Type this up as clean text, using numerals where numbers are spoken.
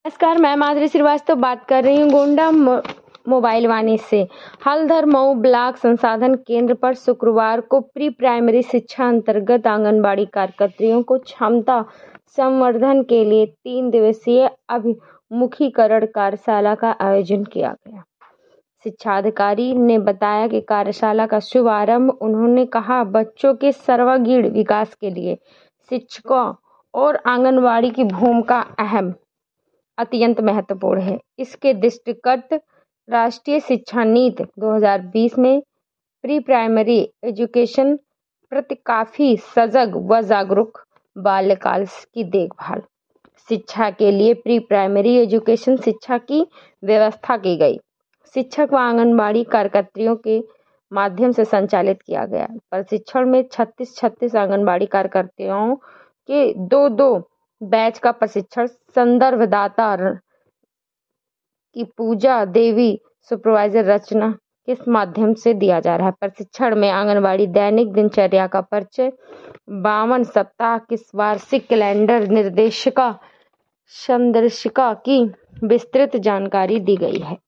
नमस्कार, मैं माधुरी श्रीवास्तव बात कर रही हूँ गोंडा मोबाइल वाणी से। हल्दर मऊ ब्लॉक संसाधन केंद्र पर शुक्रवार को प्री प्राइमरी शिक्षा अंतर्गत आंगनबाड़ी कार्यकर्तियों को क्षमता संवर्धन के लिए 3 दिवसीय अभिमुखीकरण कार्यशाला का आयोजन किया गया। शिक्षा अधिकारी ने बताया कि कार्यशाला का शुभारंभ उन्होंने कहा, बच्चों के सर्वांगीण विकास के लिए शिक्षकों और आंगनबाड़ी की भूमिका अत्यंत महत्वपूर्ण है। इसके दृष्टिगत राष्ट्रीय शिक्षा नीति 2020 में प्री प्राइमरी एजुकेशन प्रति काफी सजग व जागरूक बाल्यकाल की देखभाल शिक्षा के लिए प्री प्राइमरी एजुकेशन शिक्षा की व्यवस्था की गई। शिक्षक व आंगनबाड़ी कार्यकर्तियों के माध्यम से संचालित किया गया। प्रशिक्षण में 36 आंगनबाड़ी कार्यकर्तियों के 2 बैच का प्रशिक्षण संदर्भदाता की पूजा देवी सुपरवाइजर रचना के माध्यम से दिया जा रहा है। प्रशिक्षण में आंगनबाड़ी दैनिक दिनचर्या का परिचय, 52 सप्ताह की वार्षिक कैलेंडर निर्देशिका संदर्शिका की विस्तृत जानकारी दी गई है।